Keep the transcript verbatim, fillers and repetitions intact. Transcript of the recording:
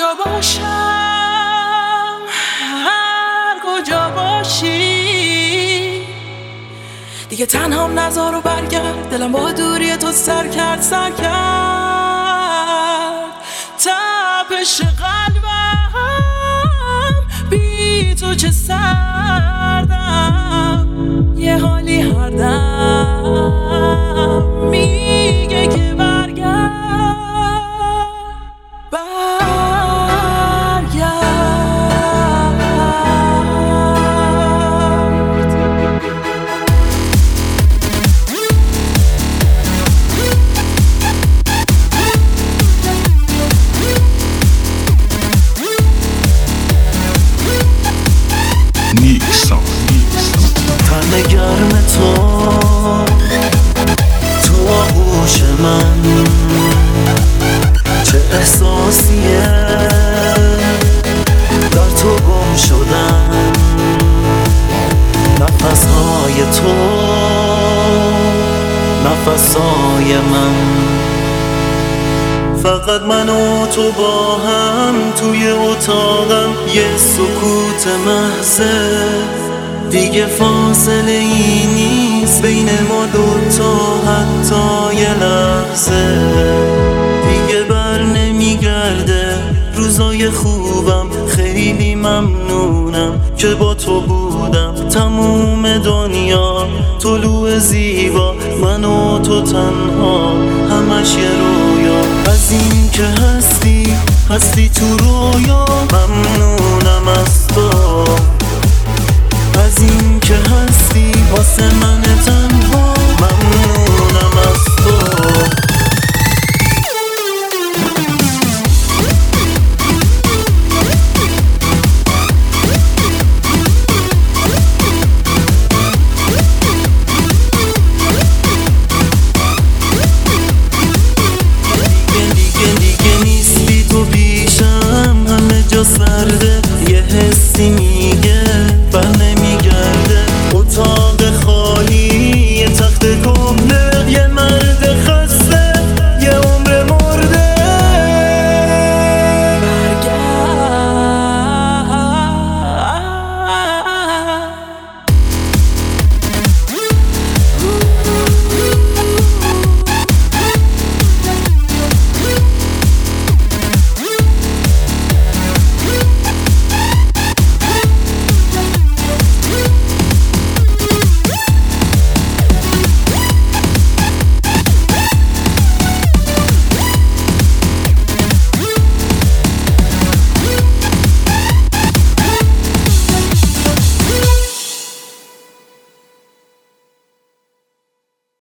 کجا باشم، هر کجا باشی، دیگه تنهام نذار و برگرد. دلم با دوری تو سر کرد سر کرد. تپش قلبم بی تو چه سردم، یه حالی هر دم میگه که برگرد تن گرم تو تو آغوش من، چه احساسیه در تو گم شدن. نفسهای تو نفسهای من، فقط من و تو با هم توی اتاقم، یه سکوت محضه، دیگه فاصله ای نیست بین ما دوتا حتی یه لحظه. دیگه بر نمیگرده روزای خوبم، خیلی ممنونم که با تو بودم. تموم دنیا طلوع زیبا، من و تو تنها همش یه رویا. از این که هستی هستی تو رویا، ممنونم از تو. از این که هستی واسه من تنها